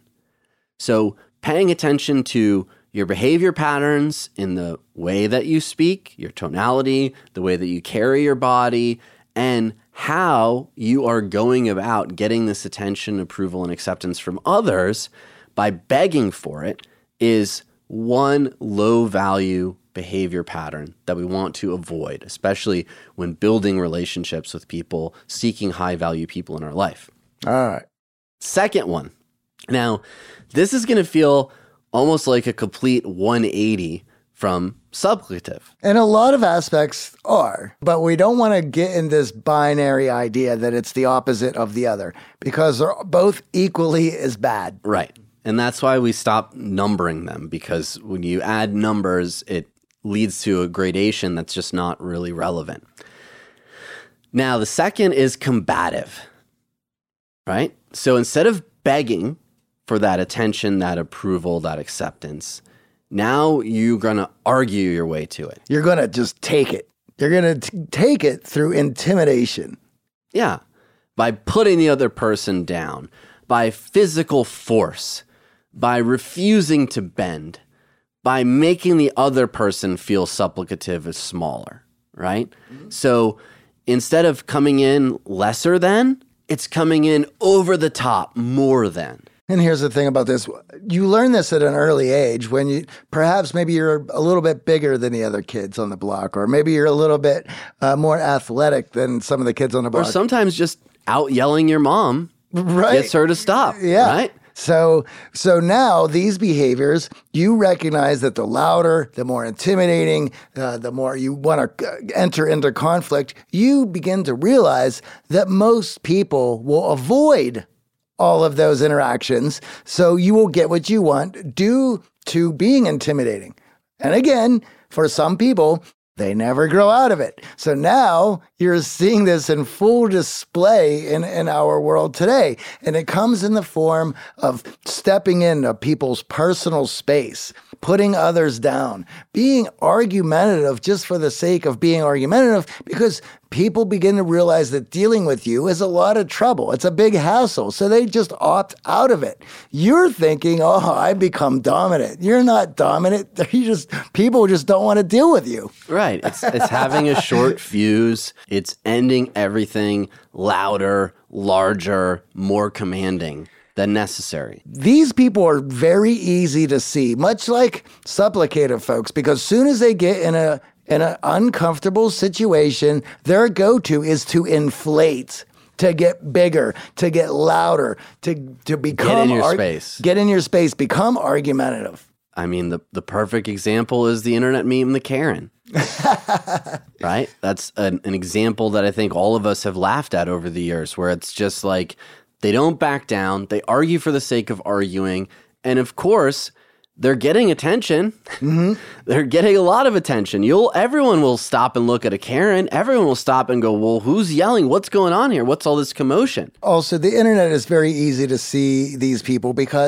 So paying attention to your behavior patterns in the way that you speak, your tonality, the way that you carry your body, and how you are going about getting this attention, approval, and acceptance from others by begging for it is one low-value behavior pattern that we want to avoid, especially when building relationships with people, seeking high-value people in our life. All right. Second one. Now, this is going to feel almost like a complete 180 from supplicative. And a lot of aspects are, but we don't want to get in this binary idea that it's the opposite of the other, because they're both equally as bad. Right. And that's why we stop numbering them, because when you add numbers, it leads to a gradation that's just not really relevant. Now, the second is combative, right? So instead of begging for that attention, that approval, that acceptance, now you're going to argue your way to it. You're going to just take it. You're going to take it through intimidation. Yeah. By putting the other person down, by physical force, by refusing to bend, by making the other person feel supplicative as smaller, right? Mm-hmm. So instead of coming in lesser than, it's coming in over the top, more than. And here's the thing about this. You learn this at an early age when maybe you're a little bit bigger than the other kids on the block, or maybe you're a little bit more athletic than some of the kids on the block. Or sometimes just out yelling your mom gets her to stop, right? So now these behaviors, you recognize that the louder, the more intimidating, the more you want to enter into conflict, you begin to realize that most people will avoid all of those interactions, so you will get what you want due to being intimidating. And again, for some people, they never grow out of it. So now you're seeing this in full display in our world today. And it comes in the form of stepping into people's personal space, putting others down, being argumentative just for the sake of being argumentative, because people begin to realize that dealing with you is a lot of trouble. It's a big hassle. So they just opt out of it. You're thinking, oh, I become dominant. You're not dominant. People just don't want to deal with you. Right. It's having a short fuse. It's ending everything louder, larger, more commanding than necessary. These people are very easy to see, much like supplicative folks, because soon as they get in an uncomfortable situation, their go-to is to inflate, to get bigger, to get louder, to become... Get in your space. Get in your space, become argumentative. I mean, the perfect example is the internet meme, the Karen. Right? That's an example that I think all of us have laughed at over the years, where it's just like, they don't back down, they argue for the sake of arguing, and of course, they're getting attention. Mm-hmm. They're getting a lot of attention. Everyone will stop and look at a Karen. Everyone will stop and go, well, who's yelling? What's going on here? What's all this commotion? Also, the internet is very easy to see these people because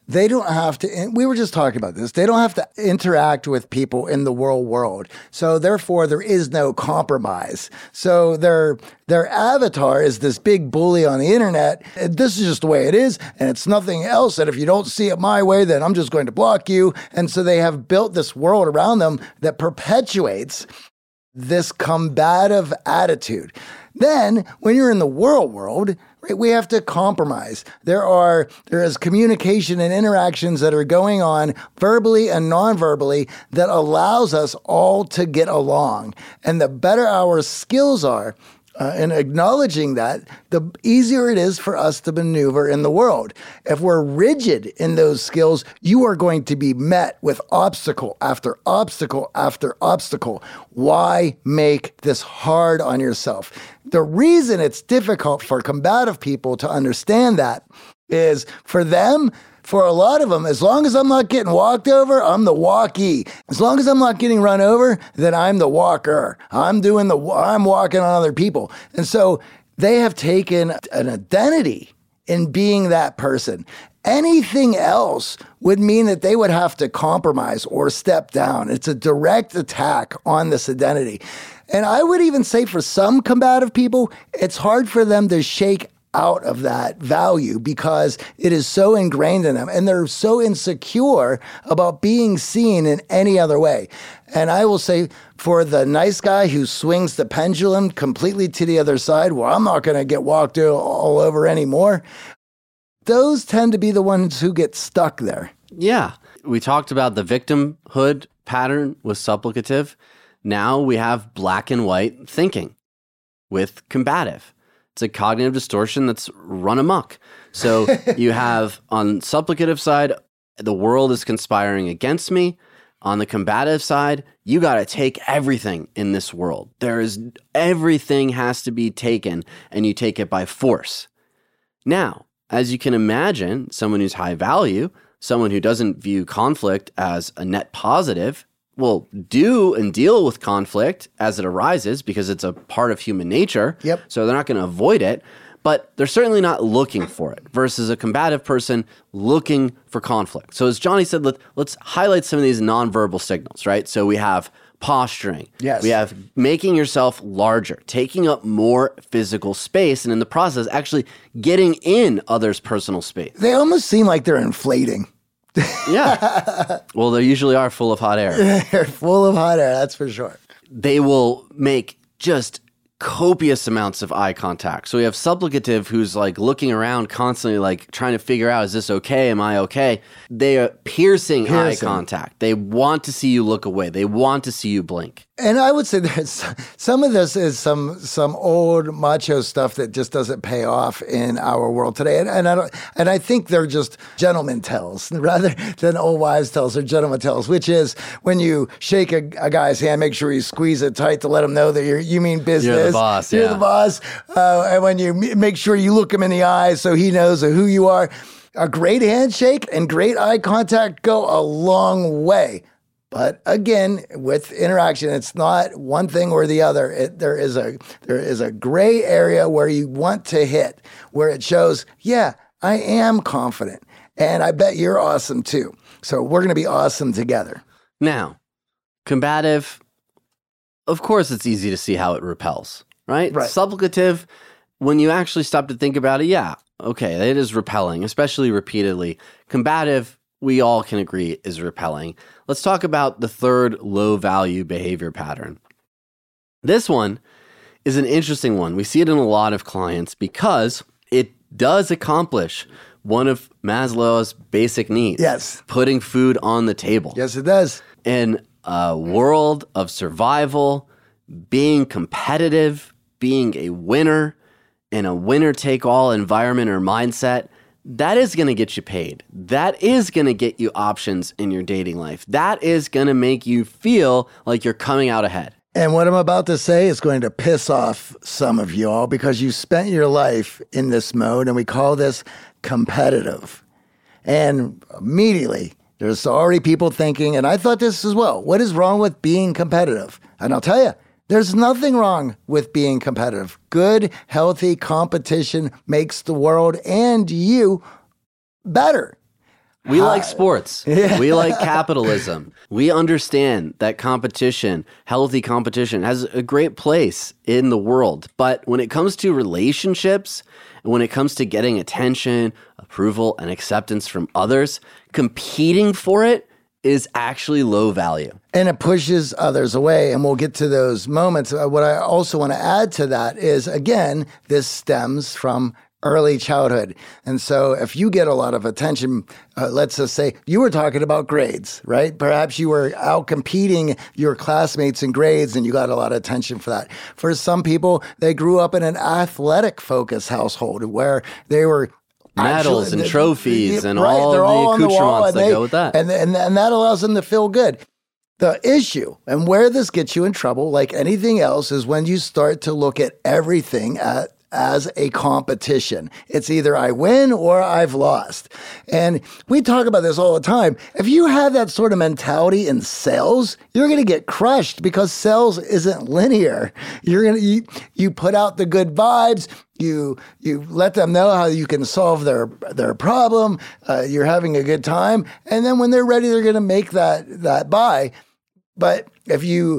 they don't have to, and we were just talking about this, they don't have to interact with people in the real world. So therefore, there is no compromise. So their avatar is this big bully on the internet. And this is just the way it is, and it's nothing else. And if you don't see it my way, then I'm just going to block you. And so they have built this world around them that perpetuates this combative attitude. Then, when you're in the world, right, we have to compromise. There is communication and interactions that are going on verbally and non-verbally that allows us all to get along. And the better our skills are, and acknowledging that, the easier it is for us to maneuver in the world. If we're rigid in those skills, you are going to be met with obstacle after obstacle after obstacle. Why make this hard on yourself? The reason it's difficult for combative people to understand that is for them, for a lot of them, as long as I'm not getting walked over, I'm the walkie. As long as I'm not getting run over, then I'm the walker. I'm walking on other people. And so they have taken an identity in being that person. Anything else would mean that they would have to compromise or step down. It's a direct attack on this identity. And I would even say for some combative people, it's hard for them to shake out of that value because it is so ingrained in them and they're so insecure about being seen in any other way. And I will say for the nice guy who swings the pendulum completely to the other side, well, I'm not going to get walked all over anymore. Those tend to be the ones who get stuck there. Yeah. We talked about the victimhood pattern with supplicative. Now we have black and white thinking with combative. It's a cognitive distortion that's run amok. So you have on supplicative side, the world is conspiring against me. On the combative side, you got to take everything in this world. Everything has to be taken, and you take it by force. Now, as you can imagine, someone who's high value, someone who doesn't view conflict as a net positive, will do and deal with conflict as it arises because it's a part of human nature. Yep. So they're not going to avoid it, but they're certainly not looking for it versus a combative person looking for conflict. So as Johnny said, let's highlight some of these nonverbal signals, right? So we have posturing. Yes. We have making yourself larger, taking up more physical space, and in the process, actually getting in others' personal space. They almost seem like they're inflating. Yeah. Well, they usually are full of hot air. They're full of hot air, that's for sure. They will make just copious amounts of eye contact. So we have supplicative who's like looking around constantly, like trying to figure out, is this okay? Am I okay? They are piercing eye contact. They want to see you look away. They want to see you blink. And I would say there's some of this is some old macho stuff that just doesn't pay off in our world today. And I think they're just gentleman tells rather than old wives tells. They're gentleman tells, which is when you shake a guy's hand, make sure you squeeze it tight to let him know that you mean business. You're the boss. You're the boss. And when you make sure you look him in the eyes so he knows who you are. A great handshake and great eye contact go a long way. But again, with interaction, it's not one thing or the other. There is a gray area where you want to hit, where it shows, yeah, I am confident, and I bet you're awesome too. So we're going to be awesome together. Now, combative, of course, it's easy to see how it repels, right? Supplicative, when you actually stop to think about it, yeah, okay, it is repelling, especially repeatedly. Combative, we all can agree is repelling. Let's talk about the third low-value behavior pattern. This one is an interesting one. We see it in a lot of clients because it does accomplish one of Maslow's basic needs. Yes. Putting food on the table. Yes, it does. In a world of survival, being competitive, being a winner, in a winner-take-all environment or mindset, that is going to get you paid. That is going to get you options in your dating life. That is going to make you feel like you're coming out ahead. And what I'm about to say is going to piss off some of y'all because you spent your life in this mode, and we call this competitive. And immediately, there's already people thinking, and I thought this as well, what is wrong with being competitive? And I'll tell you, there's nothing wrong with being competitive. Good, healthy competition makes the world and you better. We like sports. Yeah. We like capitalism. We understand that competition, healthy competition, has a great place in the world. But when it comes to relationships, and when it comes to getting attention, approval, and acceptance from others, competing for it is actually low value. And it pushes others away. And we'll get to those moments. What I also want to add to that is, again, this stems from early childhood. And so if you get a lot of attention, let's just say you were talking about grades, right? Perhaps you were out competing your classmates in grades and you got a lot of attention for that. For some people, they grew up in an athletic focused household where they were medals and trophies and all the accoutrements that go with that. And that allows them to feel good. The issue and where this gets you in trouble, like anything else, is when you start to look at everything as a competition. It's either I win or I've lost. And we talk about this all the time. If you have that sort of mentality in sales, you're going to get crushed because sales isn't linear. You put out the good vibes. You let them know how you can solve their problem. You're having a good time. And then when they're ready, they're going to make that buy. But if you're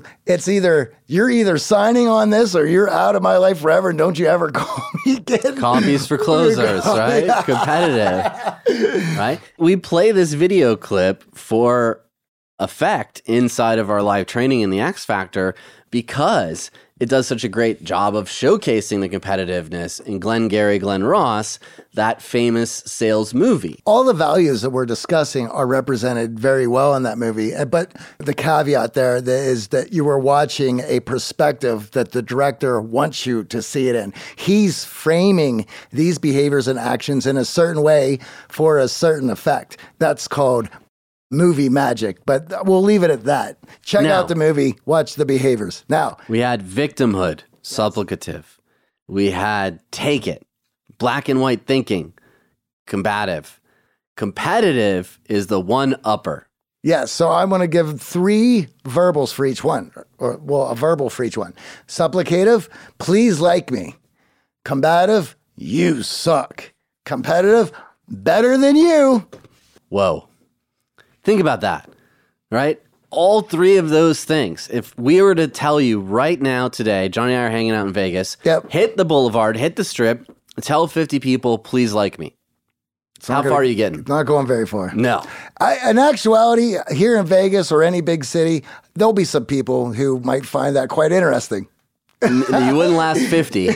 either signing on this or you're out of my life forever, and don't you ever call me again. Coffees for closers, right? Yeah. Competitive, right? We play this video clip for effect inside of our live training in the X Factor because it does such a great job of showcasing the competitiveness in Glengarry Glen Ross, that famous sales movie. All the values that we're discussing are represented very well in that movie. But the caveat there is that you were watching a perspective that the director wants you to see it in. He's framing these behaviors and actions in a certain way for a certain effect. That's called movie magic, but we'll leave it at that. Check out the movie, watch the behaviors. Now, we had victimhood, supplicative. We had take it, black and white thinking, combative. Competitive is the one upper. Yes, so I'm going to give 3 verbals for each one, a verbal for each one. Supplicative, please like me. Combative, you suck. Competitive, better than you. Whoa. Think about that, right? All 3 of those things. If we were to tell you right now today, Johnny and I are hanging out in Vegas, hit the boulevard, hit the strip, tell 50 people, please like me. How far are you getting? Not going very far. No. In actuality, here in Vegas or any big city, there'll be some people who might find that quite interesting. You wouldn't last 50.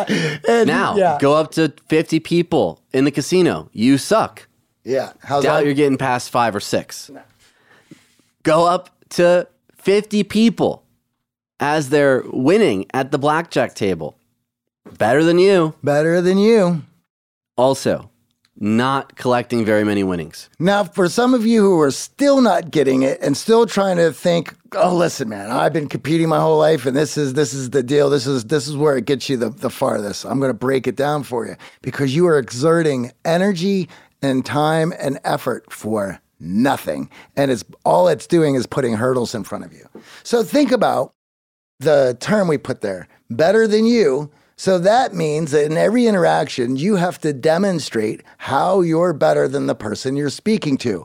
Go up to 50 people in the casino. You suck. Yeah. Doubt you're getting past 5 or 6. No. Go up to 50 people as they're winning at the blackjack table. Better than you. Better than you. Also, not collecting very many winnings. Now, for some of you who are still not getting it and still trying to think, oh, listen, man, I've been competing my whole life and this is the deal. This is where it gets you the farthest. I'm going to break it down for you because you are exerting energy and time and effort for nothing. And all it's doing is putting hurdles in front of you. So think about the term we put there, better than you. So that means that in every interaction, you have to demonstrate how you're better than the person you're speaking to.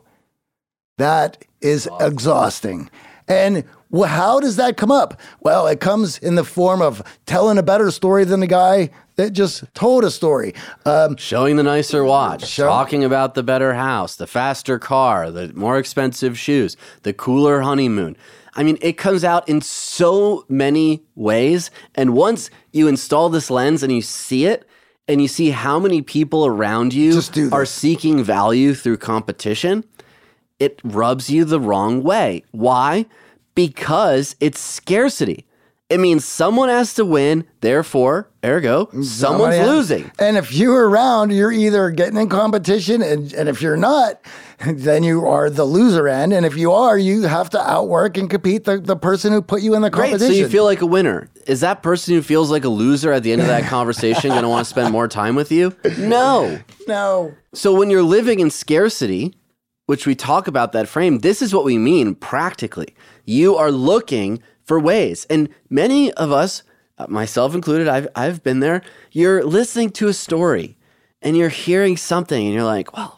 That is exhausting. And how does that come up? Well, it comes in the form of telling a better story than the guy that just told a story. Showing the nicer watch, talking about the better house, the faster car, the more expensive shoes, the cooler honeymoon. I mean, it comes out in so many ways. And once you install this lens and you see it, and you see how many people around you are seeking value through competition, it rubs you the wrong way. Why? Because it's scarcity. It means someone has to win, therefore, ergo, someone's losing. And if you're around, you're either getting in competition, and if you're not, then you are the loser end. And if you are, you have to outwork and compete the person who put you in the competition. Great, so you feel like a winner. Is that person who feels like a loser at the end of that conversation going to want to spend more time with you? No. No. So when you're living in scarcity, which we talk about that frame, this is what we mean practically. You are looking for ways. And many of us, myself included, I've been there. You're listening to a story and you're hearing something and you're like, well,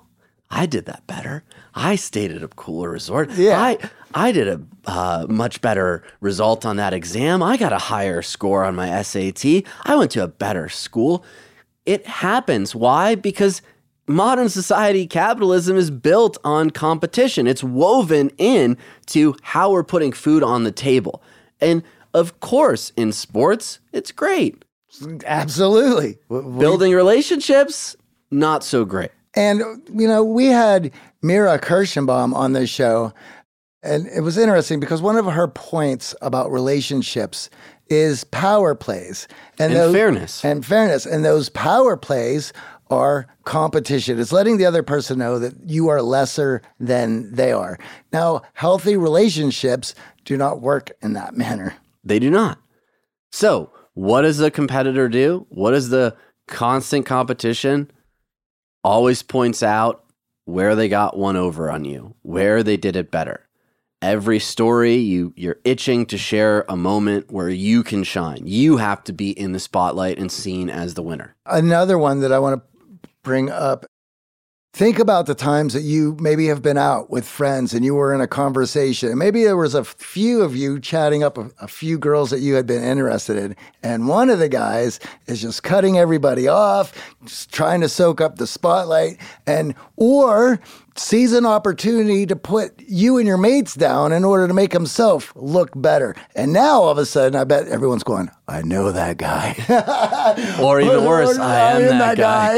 I did that better. I stayed at a cooler resort. Yeah. I did a much better result on that exam. I got a higher score on my SAT. I went to a better school. It happens. Why? Because modern society, capitalism is built on competition. It's woven in to how we're putting food on the table. And of course, in sports, it's great. Absolutely. Building relationships, not so great. And, we had Mira Kirschenbaum on the show, and it was interesting because one of her points about relationships is power plays. And fairness. And fairness. And those power plays are competition. It's letting the other person know that you are lesser than they are. Now, healthy relationships do not work in that manner. They do not. So, what does a competitor do? What does the constant competition always points out where they got one over on you, where they did it better. Every story, you're itching to share a moment where you can shine. You have to be in the spotlight and seen as the winner. Another one that I want to bring up. Think about the times that you maybe have been out with friends and you were in a conversation. Maybe there was a few of you chatting up a few girls that you had been interested in. And one of the guys is just cutting everybody off, just trying to soak up the spotlight, or sees an opportunity to put you and your mates down in order to make himself look better. And now all of a sudden, I bet everyone's going, I know that guy. Or even worse, I am that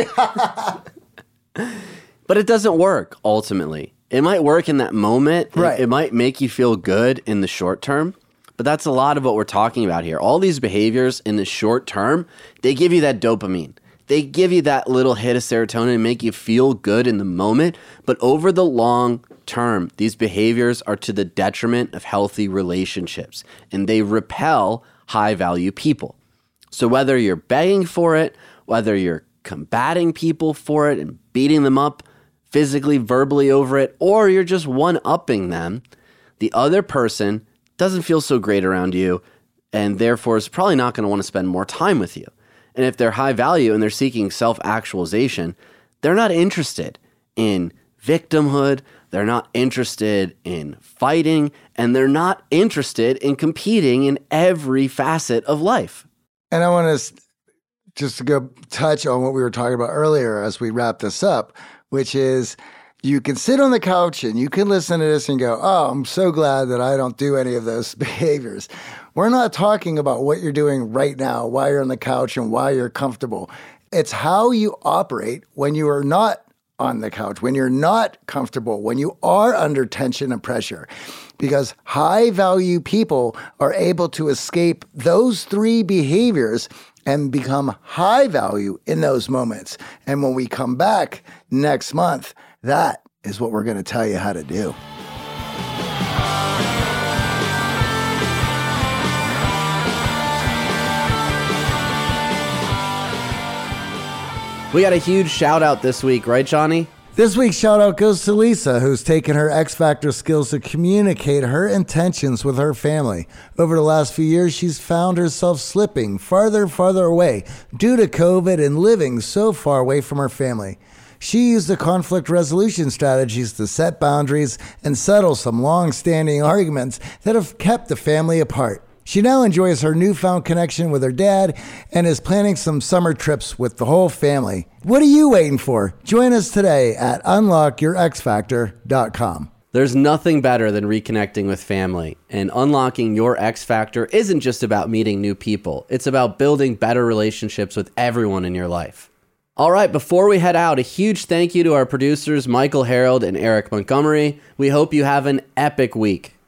guy. But it doesn't work, ultimately. It might work in that moment. Right. It might make you feel good in the short term. But that's a lot of what we're talking about here. All these behaviors in the short term, they give you that dopamine. They give you that little hit of serotonin and make you feel good in the moment. But over the long term, these behaviors are to the detriment of healthy relationships. And they repel high-value people. So whether you're begging for it, whether you're combating people for it and beating them up physically, verbally over it, or you're just one-upping them, the other person doesn't feel so great around you and therefore is probably not going to want to spend more time with you. And if they're high value and they're seeking self-actualization, they're not interested in victimhood, they're not interested in fighting, and they're not interested in competing in every facet of life. And I want to just to go touch on what we were talking about earlier as we wrap this up, which is you can sit on the couch and you can listen to this and go, oh, I'm so glad that I don't do any of those behaviors. We're not talking about what you're doing right now, why you're on the couch and why you're comfortable. It's how you operate when you are not on the couch, when you're not comfortable, when you are under tension and pressure. Because high-value people are able to escape those three behaviors and become high value in those moments. And when we come back next month, that is what we're going to tell you how to do. We got a huge shout out this week, right, Johnny? This week's shout out goes to Lisa, who's taken her X Factor skills to communicate her intentions with her family. Over the last few years, she's found herself slipping farther and farther away due to COVID and living so far away from her family. She used the conflict resolution strategies to set boundaries and settle some long-standing arguments that have kept the family apart. She now enjoys her newfound connection with her dad and is planning some summer trips with the whole family. What are you waiting for? Join us today at unlockyourxfactor.com. There's nothing better than reconnecting with family, and unlocking your X Factor isn't just about meeting new people. It's about building better relationships with everyone in your life. All right, before we head out, a huge thank you to our producers, Michael Harold and Eric Montgomery. We hope you have an epic week.